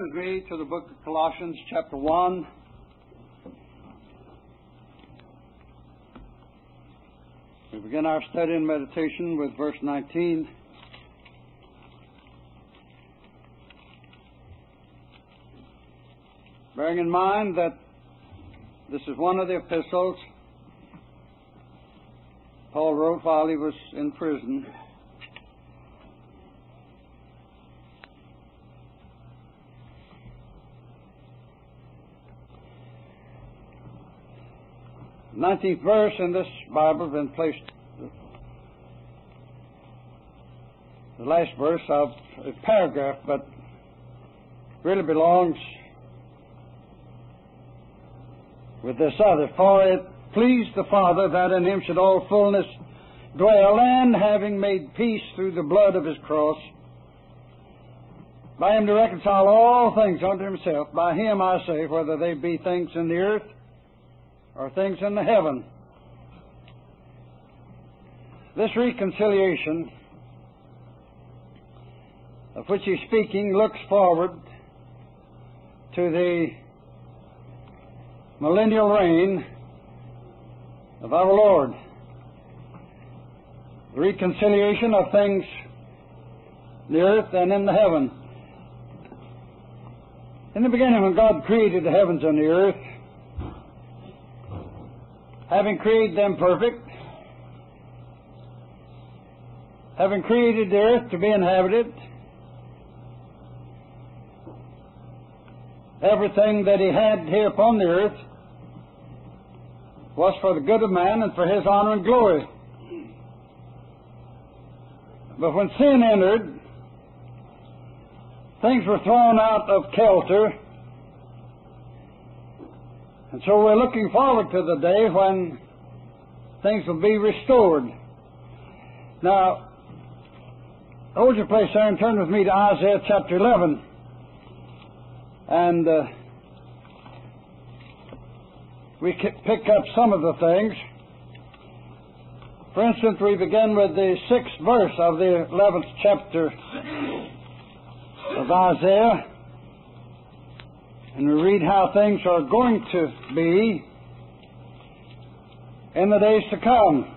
with me to the book of Colossians, chapter 1. We begin our study and meditation with verse 19. Bearing in mind that this is one of the epistles Paul wrote while he was in prison. The 19th verse in this Bible has been placed, the last verse of a paragraph, but really belongs with this other. For it pleased the Father that in Him should all fullness dwell, and having made peace through the blood of His cross, by Him to reconcile all things unto Himself. By Him, I say, whether they be things in the earth or things in the heaven. This reconciliation of which he's speaking looks forward to the millennial reign of our Lord. The reconciliation of things in the earth and in the heaven. In the beginning, when God created the heavens and the earth, having created them perfect, having created the earth to be inhabited, everything that He had here upon the earth was for the good of man and for His honor and glory. But when sin entered, things were thrown out of kilter. And so we're looking forward to the day when things will be restored. Now, hold your place there and turn with me to Isaiah chapter 11. And we pick up some of the things. For instance, we begin with the 6th verse of the 11th chapter of Isaiah. And we read how things are going to be in the days to come.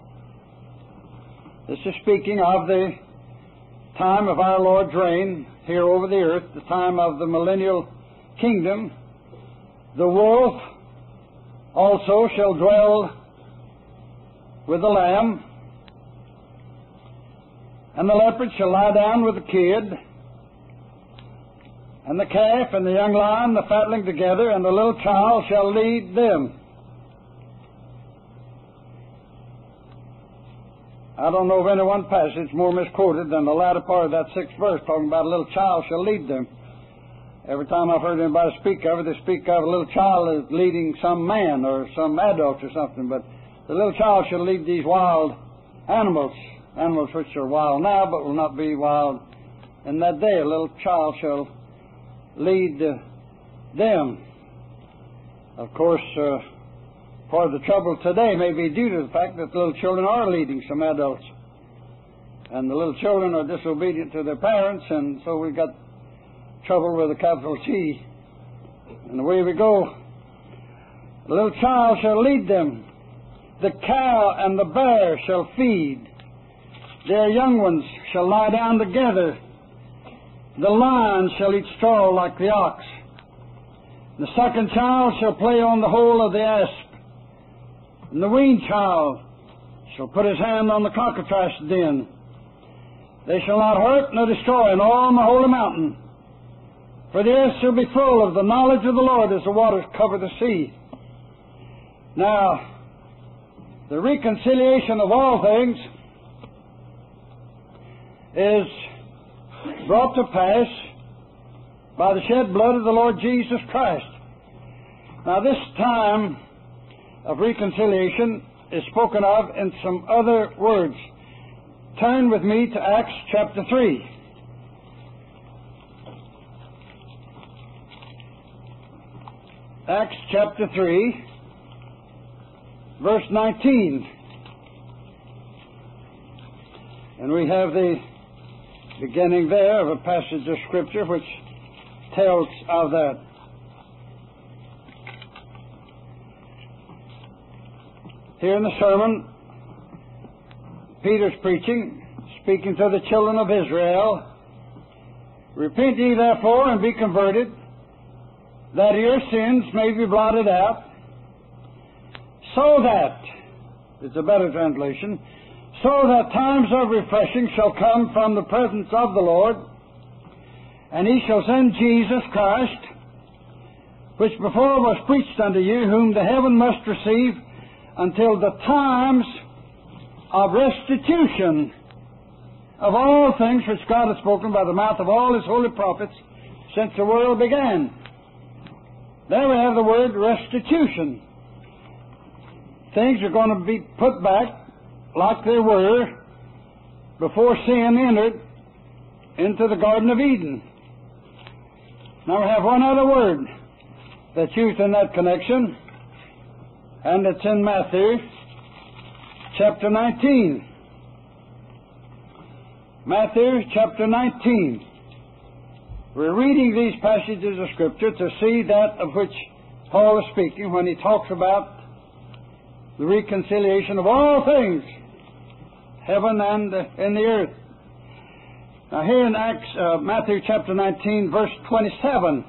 This is speaking of the time of our Lord's reign here over the earth, the time of the millennial kingdom. The wolf also shall dwell with the lamb, and the leopard shall lie down with the kid, and the calf and the young lion, the fatling together, and the little child shall lead them. I don't know of any one passage more misquoted than the latter part of that 6th verse, talking about a little child shall lead them. Every time I've heard anybody speak of it, they speak of a little child as leading some man or some adult or something, but the little child shall lead these wild animals, animals which are wild now but will not be wild in that day. A little child shall lead them. Of course, part of the trouble today may be due to the fact that the little children are leading some adults. And the little children are disobedient to their parents, and so we've got trouble with a capital T. And away we go. The little child shall lead them. The cow and the bear shall feed. Their young ones shall lie down together. The lion shall eat straw like the ox. The sucking child shall play on the hole of the asp. And the weaned child shall put his hand on the cockatrice den. They shall not hurt nor destroy in all my holy mountain. For the earth shall be full of the knowledge of the Lord as the waters cover the sea. Now, the reconciliation of all things is brought to pass by the shed blood of the Lord Jesus Christ. Now, this time of reconciliation is spoken of in some other words. Turn with me to Acts chapter 3. Acts chapter 3, verse 19. And we have the beginning there of a passage of Scripture which tells of that. Here in the sermon, Peter's preaching, speaking to the children of Israel, "Repent ye therefore and be converted, that your sins may be blotted out, so that," it's a better translation, "so that times of refreshing shall come from the presence of the Lord, and he shall send Jesus Christ, which before was preached unto you, whom the heaven must receive until the times of restitution of all things which God has spoken by the mouth of all His holy prophets since the world began." There we have the word restitution. Things are going to be put back like they were before sin entered into the Garden of Eden. Now we have one other word that's used in that connection, and it's in Matthew chapter 19. Matthew chapter 19. We're reading these passages of Scripture to see that of which Paul is speaking when he talks about the reconciliation of all things, heaven and in the earth. Now here in Matthew chapter 19, verse 27,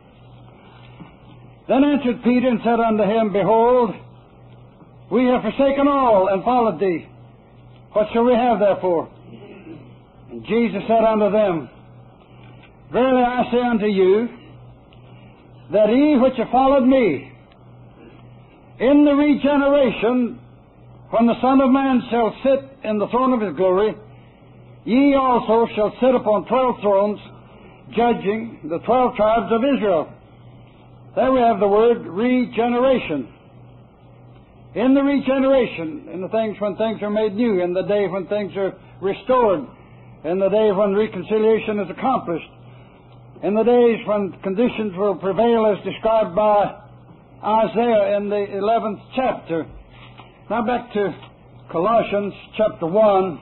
"Then answered Peter and said unto him, Behold, we have forsaken all and followed thee. What shall we have therefore? And Jesus said unto them, Verily I say unto you, that ye which have followed me, in the regeneration, when the Son of Man shall sit in the throne of His glory, ye also shall sit upon 12 thrones, judging the 12 tribes of Israel." There we have the word regeneration. In the regeneration, in the things when things are made new, in the day when things are restored, in the day when reconciliation is accomplished, in the days when conditions will prevail as described by Isaiah in the 11th chapter. Now back to Colossians chapter 1.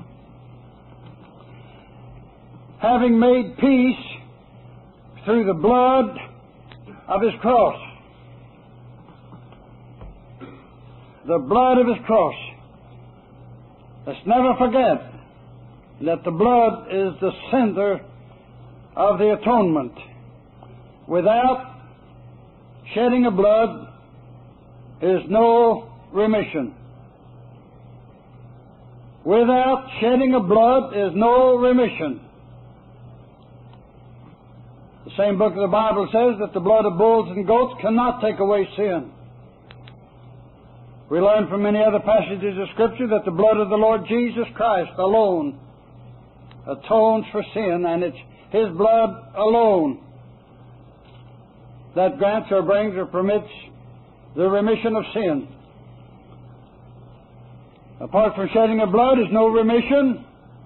"Having made peace through the blood of His cross." The blood of His cross. Let's never forget that the blood is the center of the atonement. Without shedding of blood is no remission. Without shedding of blood is no remission. The same book of the Bible says that the blood of bulls and goats cannot take away sin. We learn from many other passages of Scripture that the blood of the Lord Jesus Christ alone atones for sin, and it's His blood alone that grants or brings or permits the remission of sin. Apart from shedding of blood is no remission.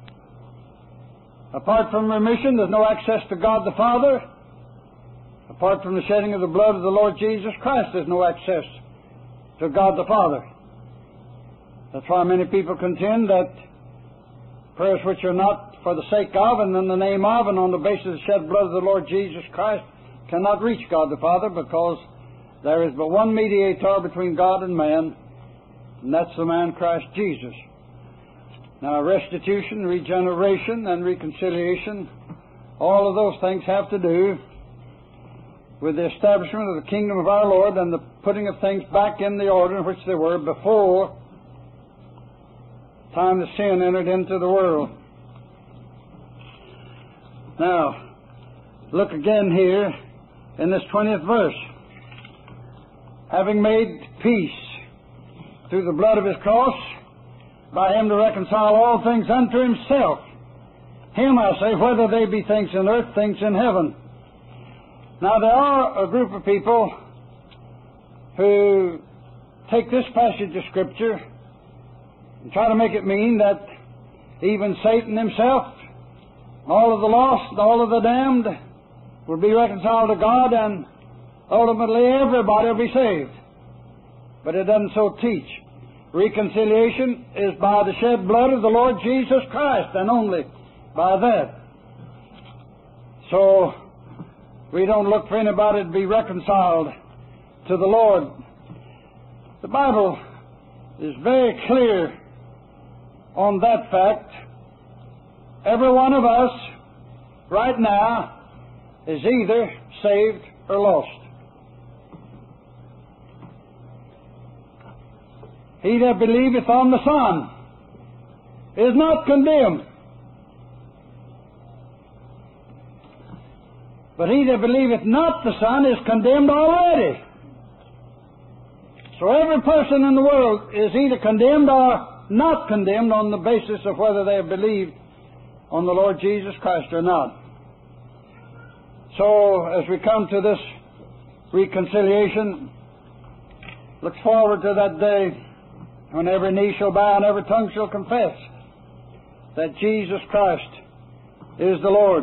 Apart from remission, there's no access to God the Father. Apart from the shedding of the blood of the Lord Jesus Christ, there's no access to God the Father. That's why many people contend that prayers which are not for the sake of and in the name of and on the basis of the shed blood of the Lord Jesus Christ cannot reach God the Father, because there is but one mediator between God and man, and that's the man Christ Jesus. Now, restitution, regeneration, and reconciliation, all of those things have to do with the establishment of the kingdom of our Lord and the putting of things back in the order in which they were before the time the sin entered into the world. Now, look again here in this 20th verse. "Having made peace through the blood of His cross, by Him to reconcile all things unto Himself. Him, I say, whether they be things in earth, things in heaven." Now, there are a group of people who take this passage of Scripture and try to make it mean that even Satan himself, all of the lost, all of the damned, will be reconciled to God, and ultimately everybody will be saved. But it doesn't so teach. Reconciliation is by the shed blood of the Lord Jesus Christ, and only by that. So, We don't look for anybody to be reconciled to the Lord. The Bible is very clear on that fact. Every one of us right now is either saved or lost. He that believeth on the Son is not condemned, but he that believeth not the Son is condemned already. So every person in the world is either condemned or not condemned on the basis of whether they have believed on the Lord Jesus Christ or not. So as we come to this reconciliation, look forward to that day when every knee shall bow and every tongue shall confess that Jesus Christ is the Lord.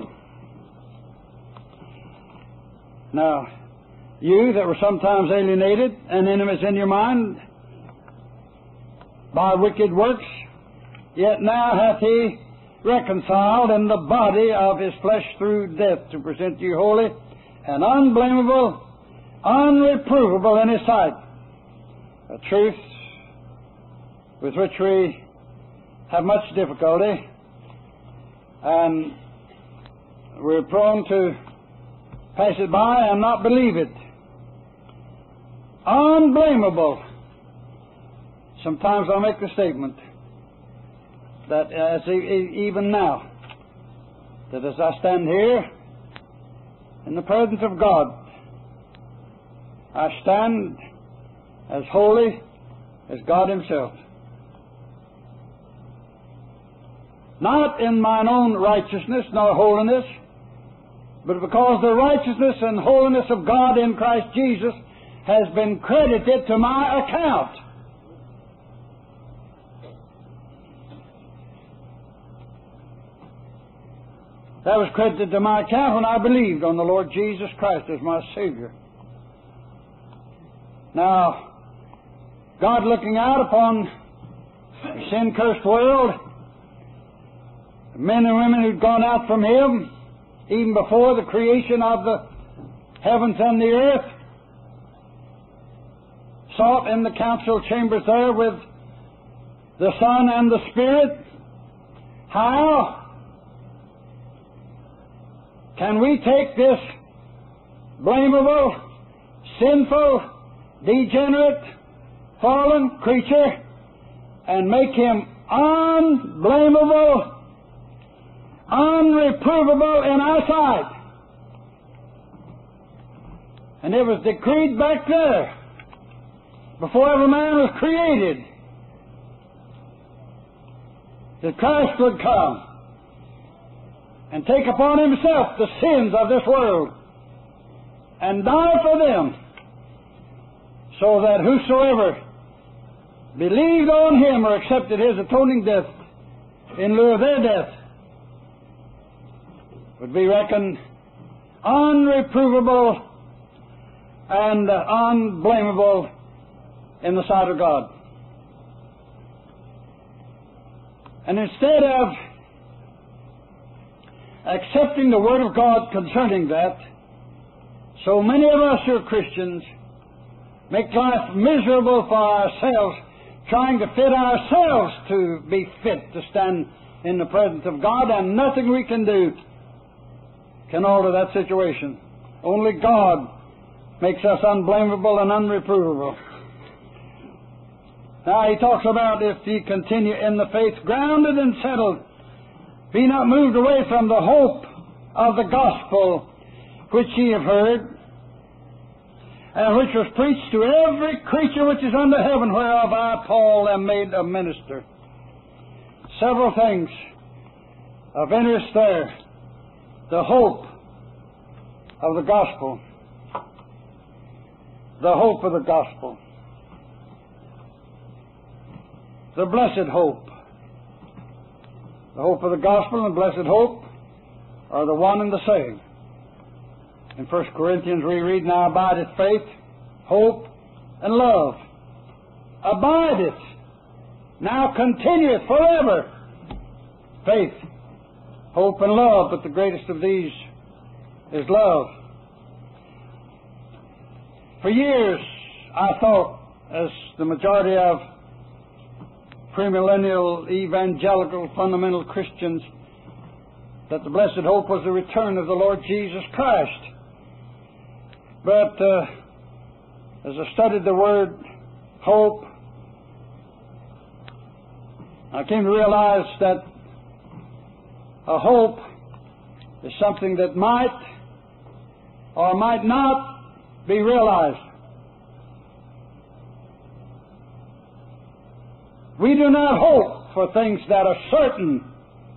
Now, you that were sometimes alienated and enemies in your mind by wicked works, yet now hath he reconciled in the body of his flesh through death, to present you holy and unblameable, unreprovable in his sight. A truth with which we have much difficulty, and we're prone to pass it by and not believe it. Unblameable. Sometimes I make the statement that even now, that as I stand here in the presence of God, I stand as holy as God Himself. Not in mine own righteousness nor holiness, but because the righteousness and holiness of God in Christ Jesus has been credited to my account. That was credited to my account when I believed on the Lord Jesus Christ as my Savior. Now, God looking out upon a sin-cursed world, men and women who'd gone out from Him even before the creation of the heavens and the earth, sought in the council chambers there with the Son and the Spirit, how can we take this blamable, sinful, degenerate, fallen creature and make him unblameable, unreprovable in our sight? And it was decreed back there, before every man was created, that Christ would come and take upon Himself the sins of this world and die for them, so that whosoever believed on Him or accepted His atoning death in lieu of their death would be reckoned unreprovable and unblameable in the sight of God. And instead of accepting the Word of God concerning that, so many of us who are Christians make life miserable for ourselves, trying to fit ourselves to be fit to stand in the presence of God, and nothing we can do can alter that situation. Only God makes us unblameable and unreprovable. Now He talks about, if ye continue in the faith, grounded and settled, be not moved away from the hope of the gospel which ye have heard, and which was preached to every creature which is under heaven, whereof I, Paul, am made a minister. Several things of interest there. The hope of the gospel. The hope of the gospel. The blessed hope. The hope of the gospel and blessed hope are the one and the same. In 1 Corinthians we read, now abideth faith, hope, and love. Abideth. Now continueth forever. Faith, hope, and love, but the greatest of these is love. For years, I thought, as the majority of premillennial evangelical fundamental Christians, that the blessed hope was the return of the Lord Jesus Christ. But as I studied the word hope, I came to realize that a hope is something that might or might not be realized. We do not hope for things that are certain.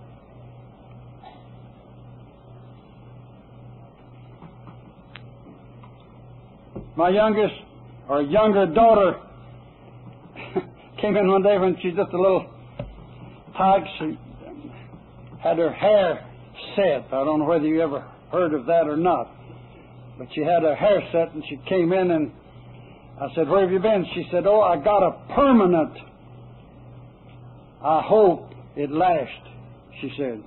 My youngest or younger daughter came in one day when she's just a little tyke. She had her hair set. I don't know whether you ever heard of that or not. But she had her hair set, and she came in, and I said, "Where have you been?" She said, "Oh, I got a permanent. I hope it lasts," she said.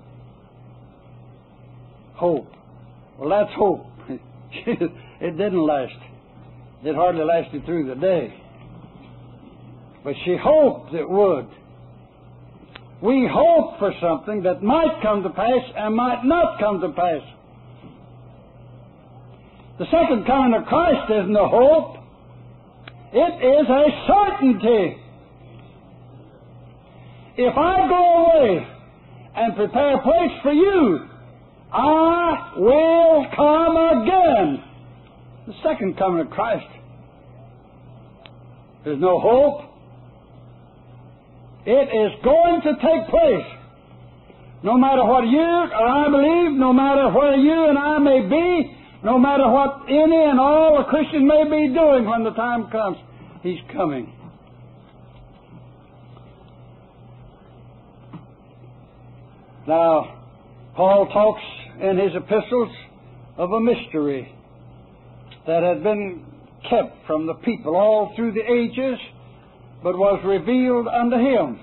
Hope. Well, that's hope. It didn't last. It hardly lasted through the day. But she hoped it would. We hope for something that might come to pass and might not come to pass. The second coming of Christ isn't a hope. It is a certainty. If I go away and prepare a place for you, I will come again. The second coming of Christ. There's no hope. It is going to take place. No matter what you or I believe, no matter where you and I may be, no matter what any and all a Christian may be doing when the time comes, He's coming. Now, Paul talks in his epistles of a mystery that had been kept from the people all through the ages, but was revealed unto him.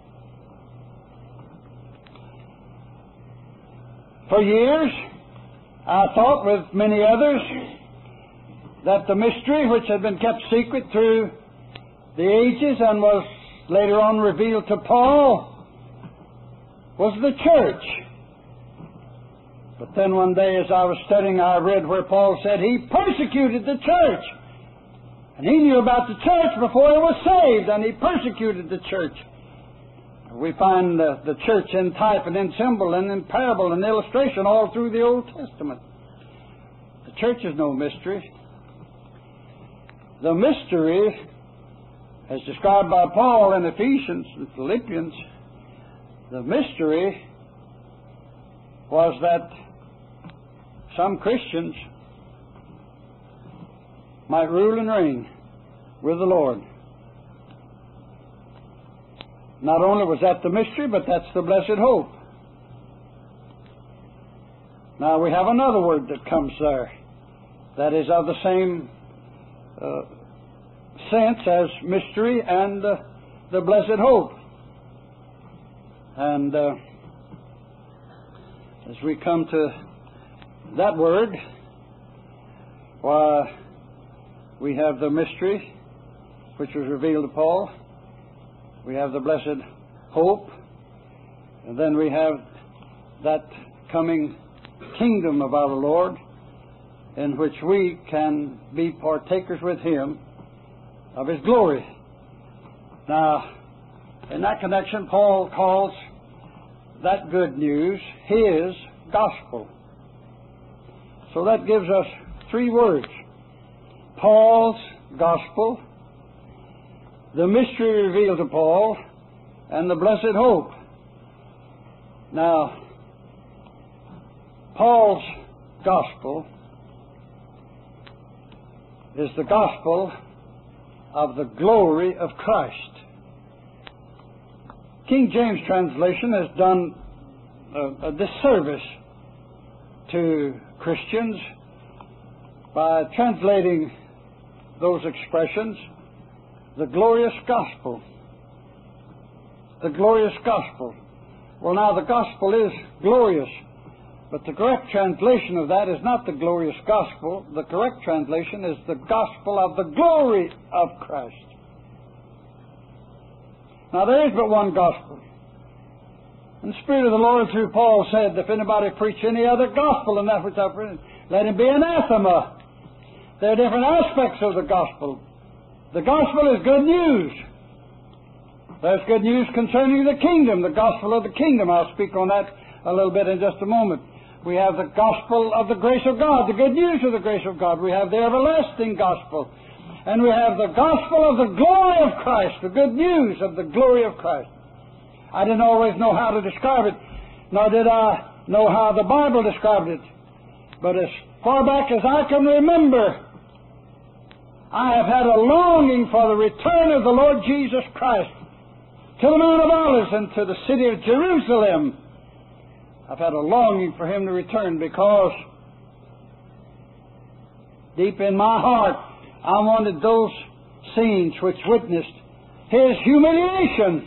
For years, I thought, with many others, that the mystery which had been kept secret through the ages and was later on revealed to Paul was the church. But then one day as I was studying, I read where Paul said he persecuted the church. And he knew about the church before he was saved, and he persecuted the church. We find the church in type and in symbol and in parable and illustration all through the Old Testament. The church is no mystery. The mystery, as described by Paul in Ephesians and Philippians, the mystery was that some Christians might rule and reign with the Lord. Not only was that the mystery, but that's the blessed hope. Now we have another word that comes there that is of the same sense as mystery and the blessed hope. And as we come to that word, why, we have the mystery which was revealed to Paul. We have the blessed hope. And then we have that coming kingdom of our Lord, in which we can be partakers with Him of His glory. Now, in that connection, Paul calls that good news His gospel. So that gives us three words: Paul's gospel, the mystery revealed to Paul, and the blessed hope. Now, Paul's gospel is the gospel of the glory of Christ. King James translation has done a disservice to Christians by translating those expressions, the glorious gospel. The glorious gospel. Well, now, the gospel is glorious, But the correct translation of that is not the glorious gospel. The correct translation is the gospel of the glory of Christ. Now, there is but one gospel. And the Spirit of the Lord, through Paul, said, if anybody preach any other gospel than that which I've written, let him be anathema. There are different aspects of the gospel. The gospel is good news. There's good news concerning the kingdom, the gospel of the kingdom. I'll speak on that a little bit in just a moment. We have the gospel of the grace of God, the good news of the grace of God. We have the everlasting gospel. And we have the gospel of the glory of Christ, the good news of the glory of Christ. I didn't always know how to describe it, nor did I know how the Bible described it. But as far back as I can remember, I have had a longing for the return of the Lord Jesus Christ to the Mount of Olives and to the city of Jerusalem. I've had a longing for Him to return because deep in my heart I wanted those scenes which witnessed His humiliation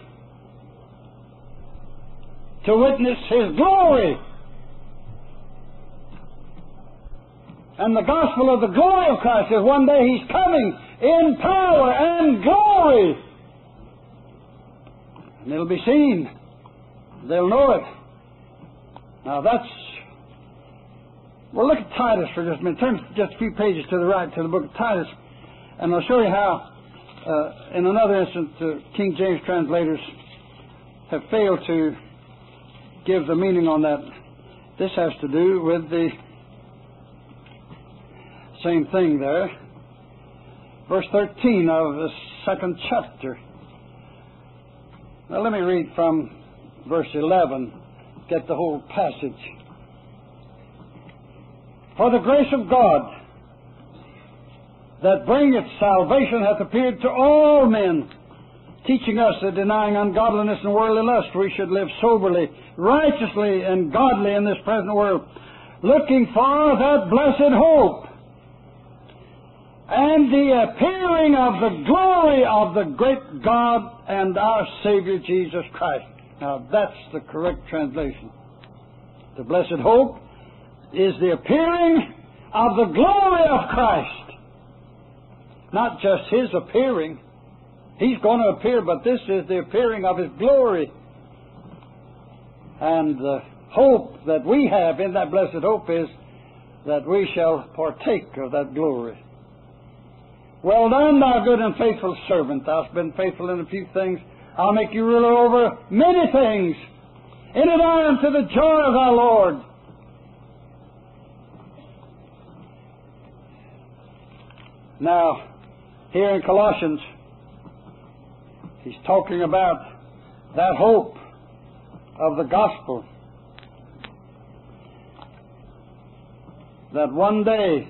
to witness His glory. And the gospel of the glory of Christ is one day He's coming in power and glory. And it'll be seen. They'll know it. Now we'll look at Titus for just a minute. Turn just a few pages to the right to the book of Titus. And I'll show you how, in another instance, the King James translators have failed to give the meaning on that. This has to do with the same thing there. Verse 13 of the 2nd chapter. Now let me read from verse 11. Get the whole passage. For the grace of God that bringeth salvation hath appeared to all men, teaching us that denying ungodliness and worldly lust, we should live soberly, righteously, and godly in this present world, looking for that blessed hope and the appearing of the glory of the great God and our Savior Jesus Christ. Now that's the correct translation. The blessed hope is the appearing of the glory of Christ. Not just His appearing. He's going to appear, but this is the appearing of His glory. And the hope that we have in that blessed hope is that we shall partake of that glory. Well done, thou good and faithful servant. Thou hast been faithful in a few things. I'll make you ruler over many things. Enter thou into the joy of thy Lord. Now, here in Colossians, he's talking about that hope of the gospel. That one day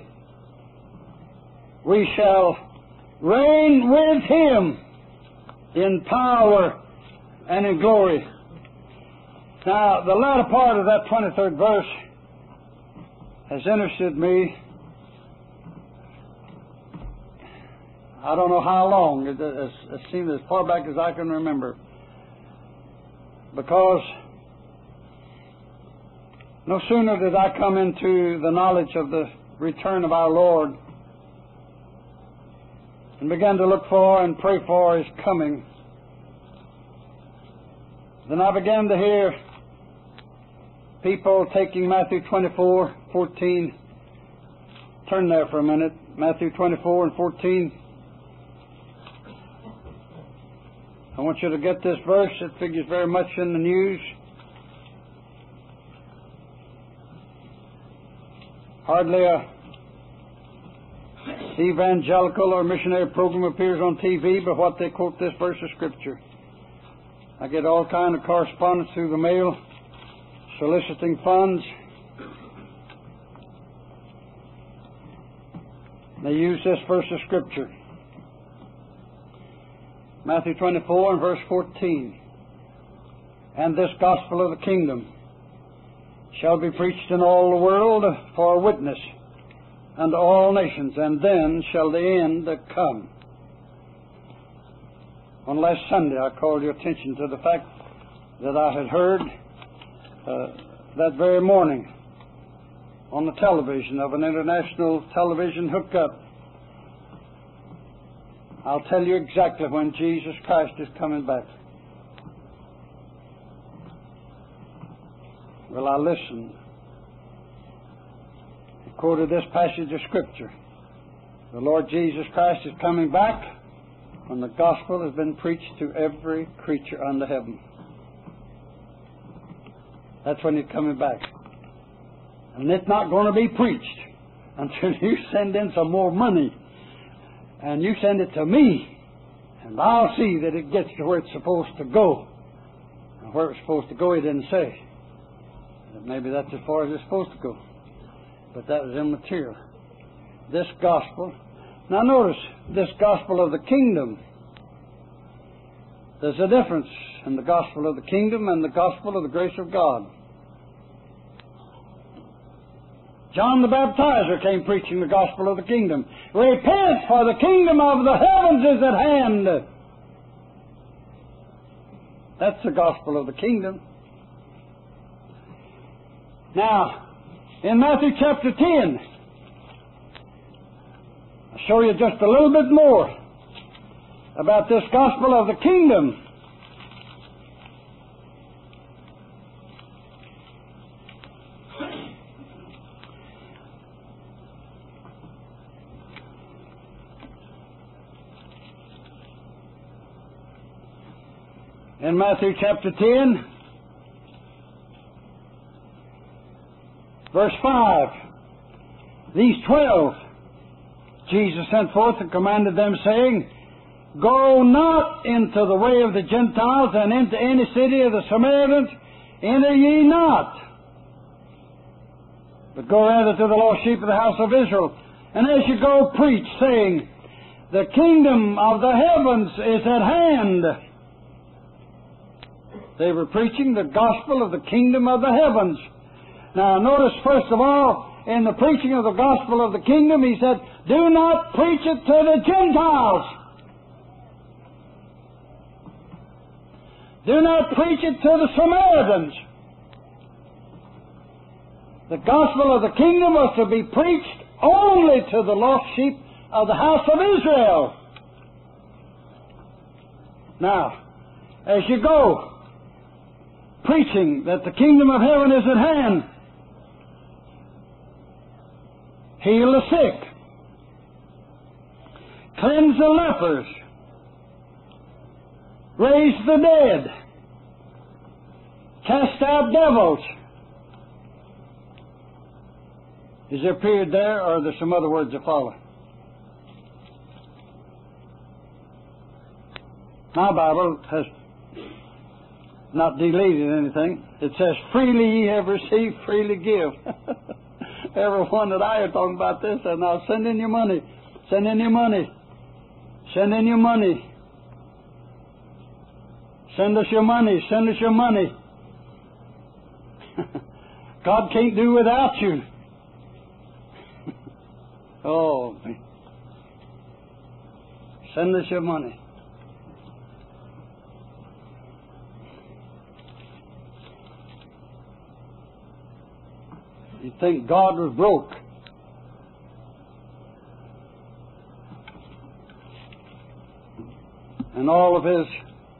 we shall reign with Him in power and in glory. Now, the latter part of that 23rd verse has interested me. I don't know how long. It seems as far back as I can remember. Because no sooner did I come into the knowledge of the return of our Lord and began to look for and pray for His coming, then I began to hear people taking Matthew 24:14. Turn there for a minute. Matthew 24 and 14. I want you to get this verse. It figures very much in the news. Hardly a evangelical or missionary program appears on TV but what they quote this verse of Scripture. I get all kind of correspondence through the mail soliciting funds. They use this verse of Scripture. Matthew 24 and verse 14. And this gospel of the kingdom shall be preached in all the world for a witness unto all nations, and then shall the end come. On last Sunday I called your attention to the fact that I had heard that very morning on the television of an international television hookup. I'll tell you exactly when Jesus Christ is coming back. Well, I listened. He quoted this passage of Scripture. The Lord Jesus Christ is coming back when the gospel has been preached to every creature under heaven. That's when He's coming back. And it's not going to be preached until you send in some more money. And you send it to me. And I'll see that it gets to where it's supposed to go. And where it's supposed to go, He didn't say. Maybe that's as far as it's supposed to go. But that was immaterial. This gospel. Now notice, this gospel of the kingdom. There's a difference in the gospel of the kingdom and the gospel of the grace of God. John the Baptizer came preaching the gospel of the kingdom. Repent, for the kingdom of the heavens is at hand. That's the gospel of the kingdom. Now, in Matthew chapter 10, I'll show you just a little bit more about this gospel of the kingdom. In Matthew chapter 10, verse 5, these 12 Jesus sent forth and commanded them, saying, Go not into the way of the Gentiles, and into any city of the Samaritans enter ye not, but go rather to the lost sheep of the house of Israel. And as you go, preach, saying, The kingdom of the heavens is at hand. They were preaching the gospel of the kingdom of the heavens. Now notice, first of all, in the preaching of the gospel of the kingdom, He said, Do not preach it to the Gentiles. Do not preach it to the Samaritans. The gospel of the kingdom was to be preached only to the lost sheep of the house of Israel. Now, as you go, preaching that the kingdom of heaven is at hand, heal the sick, cleanse the lepers, raise the dead, cast out devils. Is there a period there, or are there some other words that follow? My Bible has not deleted anything. It says, Freely ye have received, freely give. Everyone that I hear talking about this says, Now send in your money. Send in your money. Send in your money. Send us your money. Send us your money. God can't do without you. Oh, send us your money. You'd think God was broke. And all of His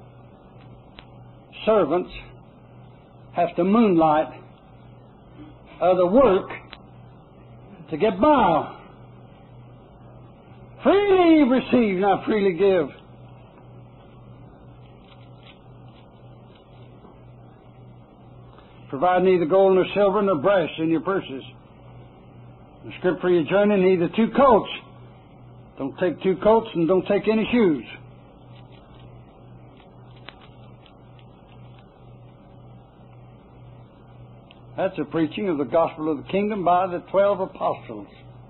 servants have to moonlight other work to get by. Freely receive, now freely give. Provide neither gold nor silver nor brass in your purses. The script for your journey, neither 2 coats. Don't take 2 coats and don't take any shoes. That's a preaching of the gospel of the kingdom by the 12 apostles.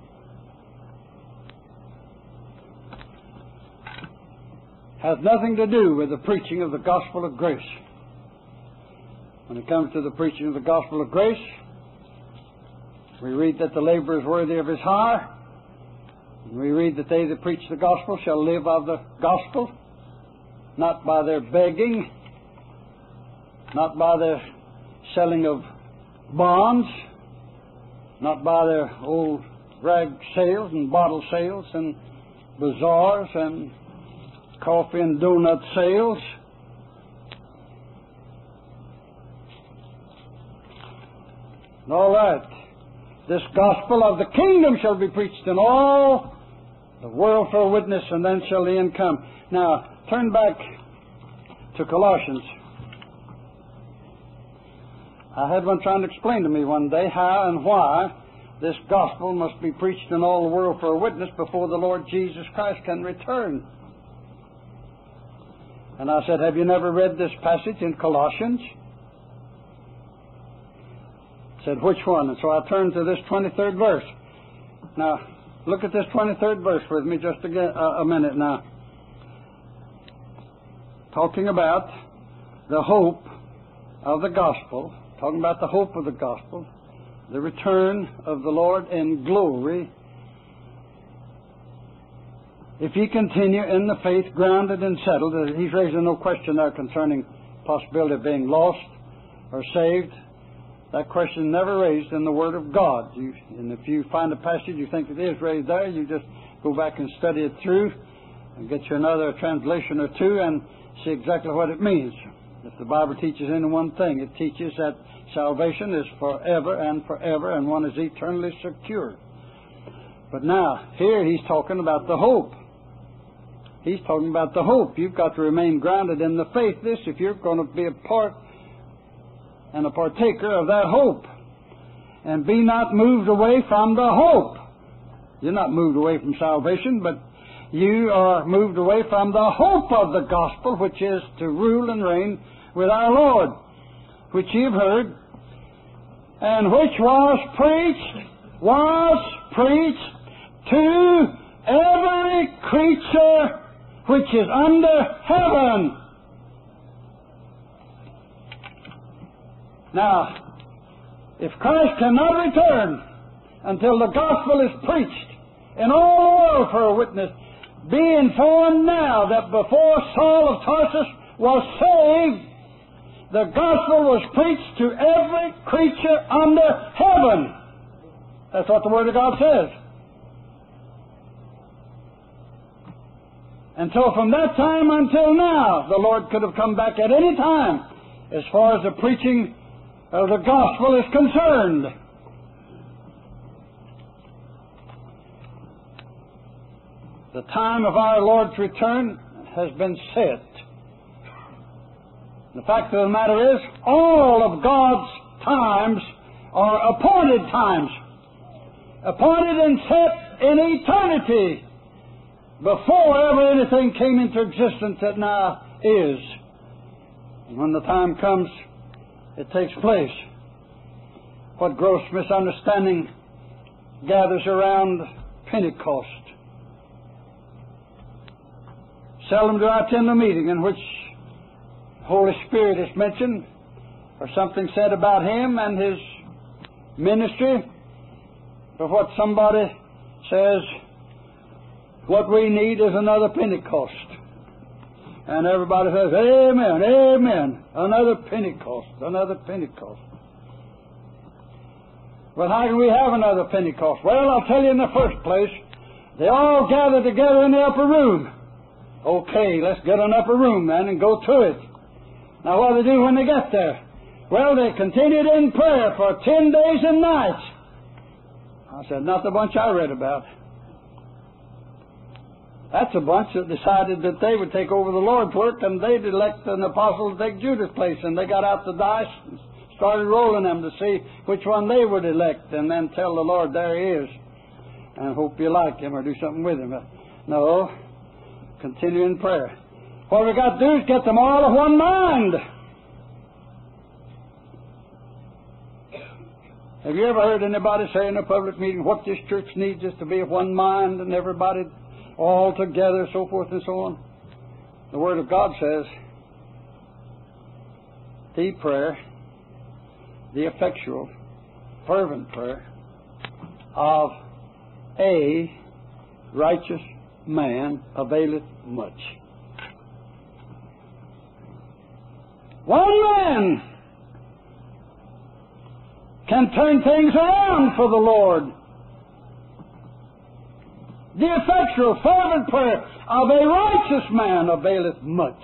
Has nothing to do with the preaching of the gospel of grace. When it comes to the preaching of the gospel of grace, we read that the laborer is worthy of his hire. And we read that they that preach the gospel shall live of the gospel, not by their begging, not by their selling of bonds, not by their old rag sales and bottle sales and bazaars and coffee and donut sales. All right. This gospel of the kingdom shall be preached in all the world for a witness, and then shall the end come. Now, turn back to Colossians. I had one trying to explain to me one day how and why this gospel must be preached in all the world for a witness before the Lord Jesus Christ can return. And I said, have you never read this passage in Colossians? He said, which one? And so I turned to this 23rd verse. Now, look at this 23rd verse with me just a minute now. Talking about the hope of the gospel, talking about the hope of the gospel, the return of the Lord in glory, if ye continue in the faith, grounded and settled. He's raising no question there concerning possibility of being lost or saved. That question never raised in the Word of God. And if you find a passage you think it is raised there, you just go back and study it through and get you another translation or two and see exactly what it means. If the Bible teaches any one thing, it teaches that salvation is forever and forever, and one is eternally secure. But now, here he's talking about the hope. He's talking about the hope. You've got to remain grounded in the faith, if you're going to be a part and a partaker of that hope. And be not moved away from the hope. You're not moved away from salvation, but you are moved away from the hope of the gospel, which is to rule and reign with our Lord, which you've heard, and which was preached to every creature which is under heaven. Now, if Christ cannot return until the gospel is preached in all the world for a witness, be informed now that before Saul of Tarsus was saved, the gospel was preached to every creature under heaven. That's what the Word of God says. And so from that time until now, the Lord could have come back at any time as far as the preaching of the gospel is concerned. The time of our Lord's return has been set. The fact of the matter is, all of God's times are appointed times, appointed and set in eternity, before ever anything came into existence that now is. And when the time comes, it takes place. What gross misunderstanding gathers around Pentecost. Seldom do I attend a meeting in which Holy Spirit is mentioned, or something said about Him and His ministry, but what somebody says, what we need is another Pentecost. And everybody says, amen, amen, another Pentecost, another Pentecost. Well, how can we have another Pentecost? Well, I'll tell you in the first place, they all gather together in the upper room. Okay, let's get an upper room then and go to it. Now, what do they do when they get there? Well, they continued in prayer for 10 days and nights. I said, not the bunch I read about. That's a bunch that decided that they would take over the Lord's work, and they'd elect an apostle to take Judas' place, and they got out the dice and started rolling them to see which one they would elect, and then tell the Lord, there He is, and hope you like Him or do something with Him. No, continue in prayer. What we got to do is get them all of one mind. Have you ever heard anybody say in a public meeting, what this church needs is to be of one mind and everybody all together, so forth and so on? The Word of God says, the prayer, the effectual, fervent prayer of a righteous man availeth much. One man can turn things around for the Lord. The effectual, fervent prayer of a righteous man availeth much.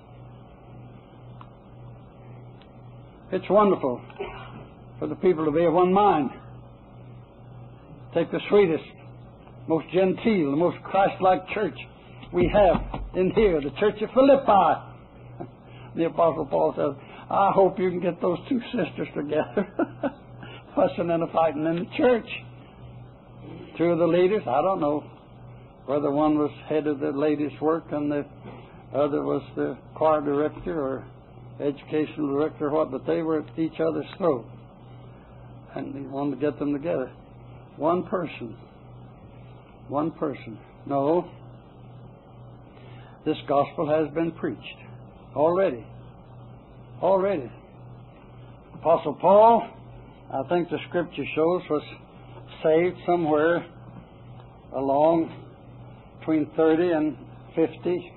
It's wonderful for the people to be of one mind. Take the sweetest, most genteel, the most Christ-like church we have in here, the church of Philippi. The Apostle Paul says, I hope you can get those two sisters together, fussing and fighting in the church. Two of the leaders, I don't know whether one was head of the ladies' work and the other was the choir director or educational director or what, but they were at each other's throat. And he wanted to get them together. One person. One person. No. This gospel has been preached. Already. Already. Apostle Paul, I think the Scripture shows, was saved somewhere along between 30 and 50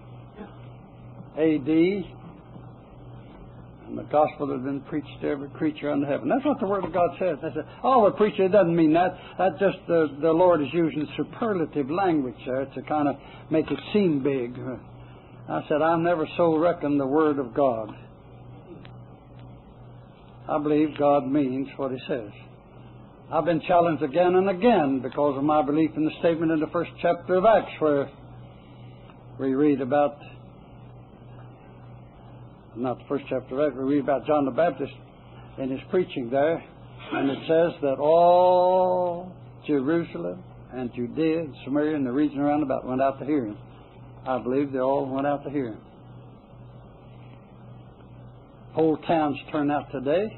A.D., and the gospel has been preached to every creature under heaven. That's what the Word of God says. They say, oh, the preacher, it doesn't mean that. That's just the Lord is using superlative language there to kind of make it seem big. I said, I've never so reckoned the Word of God. I believe God means what He says. I've been challenged again and again because of my belief in the statement in the first chapter of Acts where we read about, not the first chapter of Acts, we read about John the Baptist in his preaching there, and it says that all Jerusalem and Judea and Samaria and the region around about went out to hear him. I believe they all went out to hear him. Whole towns turn out today.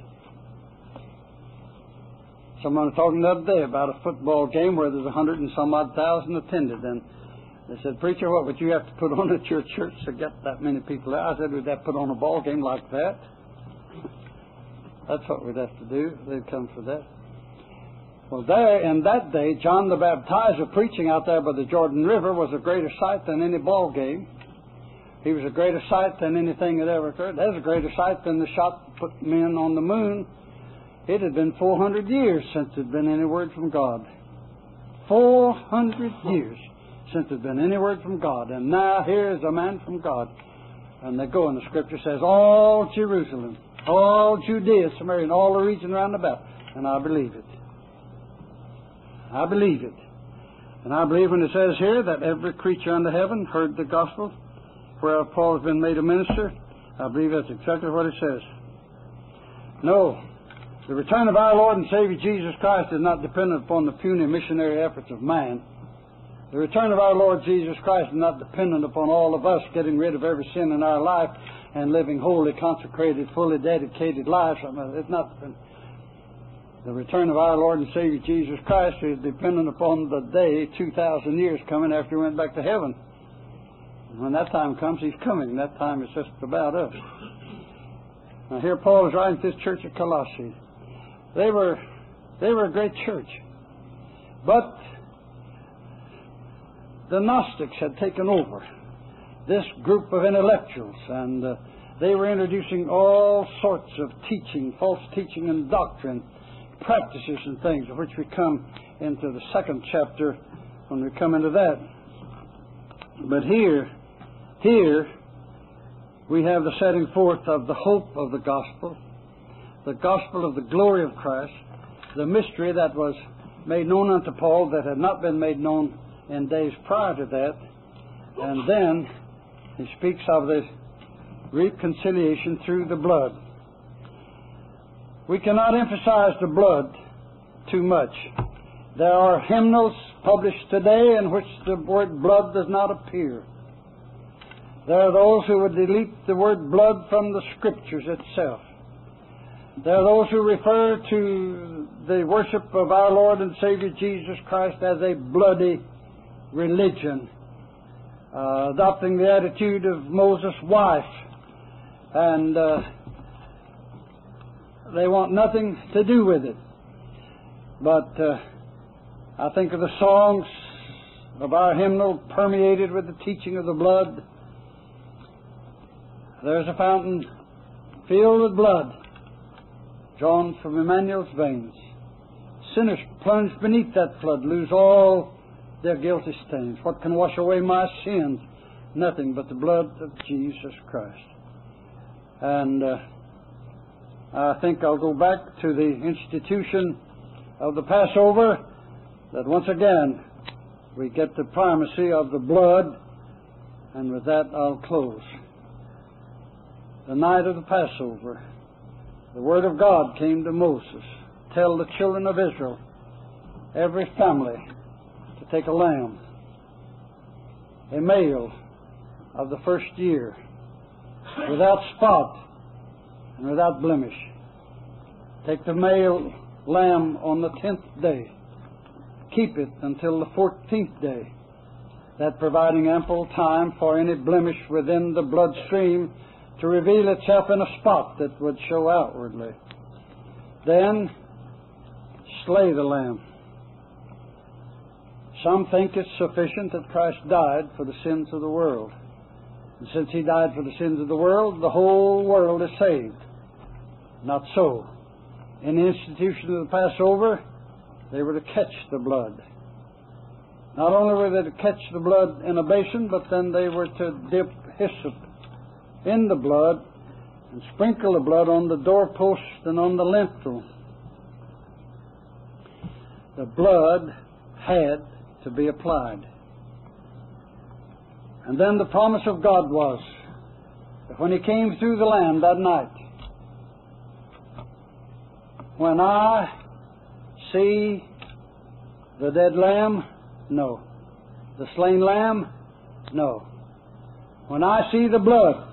Someone was talking the other day about a football game where there's 100 and some odd thousand attended, and they said, preacher, what would you have to put on at your church to get that many people there? I said, we'd have to put on a ball game like that. That's what we'd have to do. They'd come for that. Well, there in that day, John the Baptizer preaching out there by the Jordan River was a greater sight than any ball game. He was a greater sight than anything that ever occurred. There's a greater sight than the shot that put men on the moon. It had been 400 years since there had been any word from God. 400 years since there had been any word from God. And now here is a man from God. And they go, and the Scripture says, all Jerusalem, all Judea, Samaria, and all the region round about. And I believe it. I believe it. And I believe when it says here that every creature under heaven heard the gospel, whereof Paul has been made a minister, I believe that's exactly what it says. No. The return of our Lord and Savior Jesus Christ is not dependent upon the puny missionary efforts of man. The return of our Lord Jesus Christ is not dependent upon all of us getting rid of every sin in our life and living wholly consecrated, fully dedicated lives. It's not. The return of our Lord and Savior Jesus Christ is dependent upon the day, 2,000 years coming after He went back to heaven. And when that time comes, He's coming. That time is just about us. Now here Paul is writing to this church at Colossae. They were a great church. But the Gnostics had taken over this group of intellectuals, and they were introducing all sorts of teaching, false teaching and doctrine, practices and things, of which we come into the second chapter when we come into that. But here we have the setting forth of the hope of the gospel of the glory of Christ, the mystery that was made known unto Paul that had not been made known in days prior to that. And then he speaks of this reconciliation through the blood. We cannot emphasize the blood too much. There are hymnals published today in which the word blood does not appear. There are those who would delete the word blood from the Scriptures itself. There are those who refer to the worship of our Lord and Savior Jesus Christ as a bloody religion, adopting the attitude of Moses' wife, and they want nothing to do with it. But I think of the songs of our hymnal permeated with the teaching of the blood. There's a fountain filled with blood. drawn from Emmanuel's veins. Sinners plunged beneath that flood lose all their guilty stains. What can wash away my sins? Nothing but the blood of Jesus Christ. And I think I'll go back to the institution of the Passover, that once again we get the primacy of the blood, and with that I'll close. The night of the Passover, the Word of God came to Moses, tell the children of Israel, every family, to take a lamb, a male of the first year, without spot and without blemish. Take the male lamb on the 10th day. Keep it until the 14th day, that providing ample time for any blemish within the bloodstream to reveal itself in a spot that would show outwardly. Then slay the lamb. Some think it's sufficient that Christ died for the sins of the world. And since He died for the sins of the world, the whole world is saved. Not so. In the institution of the Passover, they were to catch the blood. Not only were they to catch the blood in a basin, but then they were to dip hyssop in the blood and sprinkle the blood on the doorpost and on the lintel. The blood had to be applied. And then the promise of God was that when He came through the land that night, when I see the dead lamb, no. The slain lamb, no. When I see the blood,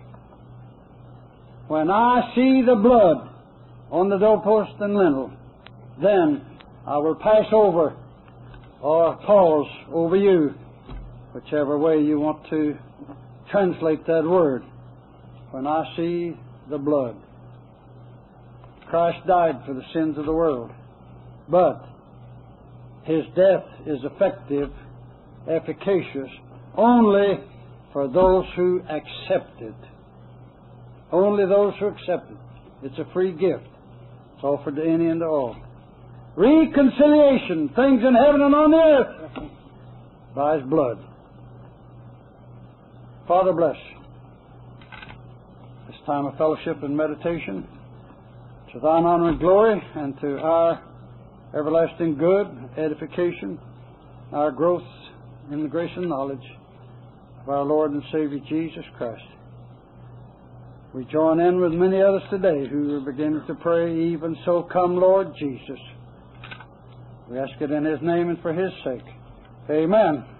when I see the blood on the doorpost and lintel, then I will pass over or pause over you, whichever way you want to translate that word. When I see the blood. Christ died for the sins of the world, but His death is effective, efficacious, only for those who accept it. Only those who accept it. It's a free gift. It's offered to any and to all. Reconciliation, things in heaven and on the earth, by His blood. Father, bless this time of fellowship and meditation to Thine honor and glory, and to our everlasting good, edification, our growth in the grace and knowledge of our Lord and Savior Jesus Christ. We join in with many others today who are beginning to pray, even so come Lord Jesus. We ask it in His name and for His sake. Amen.